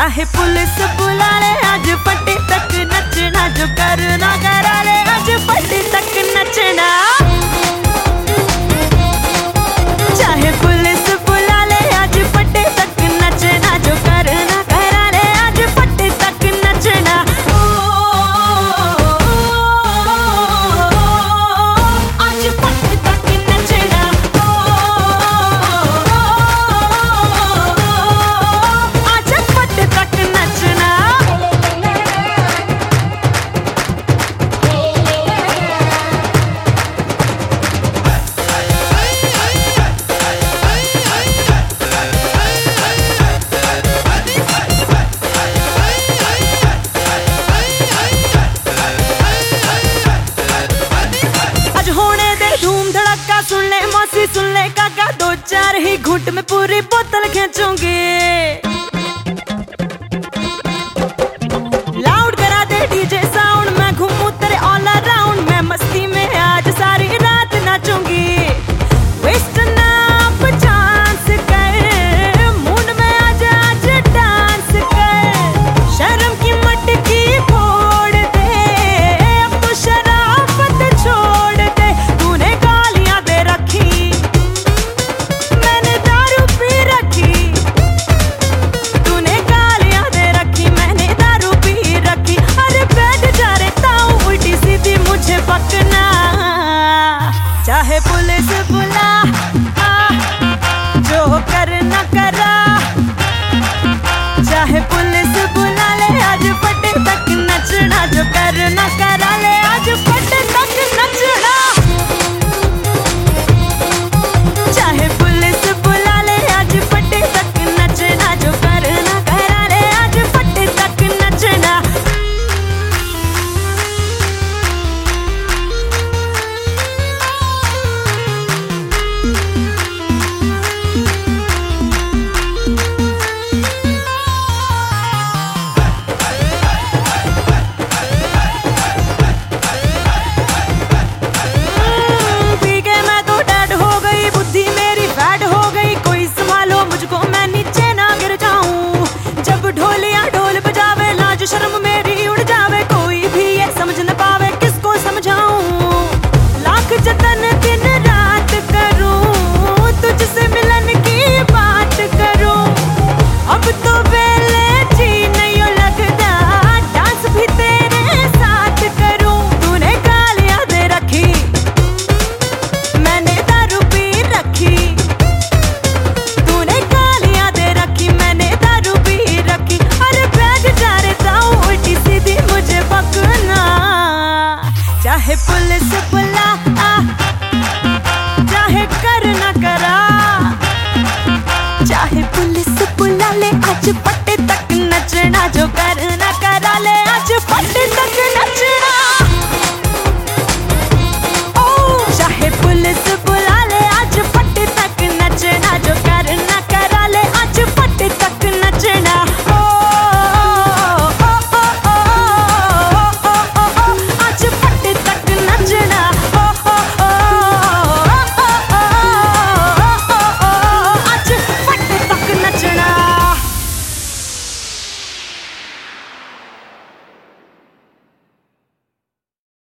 चाहे पुलिस बुला ले आज पट्टी तक नचना, जो करना करा ले आज पट्टी तक नचना। चाहे पुलिस बुला ले आज पट्टी तक नचना, जो करना करा ले आज पट्टी तक नचना। आज पट्टी तक नचना, आज पट्टी तक नचना। सुन ले मौसी सुन ले काका, दो चार ही घूंट में पूरी बोतल खींचूंगी। लाउड करा दे डीजे साउंड, मैं घूमूं तेरे ऑल अराउंड। मैं मस्ती में आज सारी रात नाचूंगी। वेस्ट ना चांस कर, मूड में आज आज डांस कर। शर्म की मटकी फोड़ दे, अब तो शराफत छोड़ दे। तूने गालियां दे रखी, मैंने दारू पी रखी। तूने गालियां दे रखी, मैंने दारू पी रखी। अरे बैठ जा रे ताऊ, उल्टी सीधी मुझे पकना। चाहे पुलिस बुला जो करना करा, चाहे पुलिस बुला ले आज पट्टी तक नचना, जो करना करा ले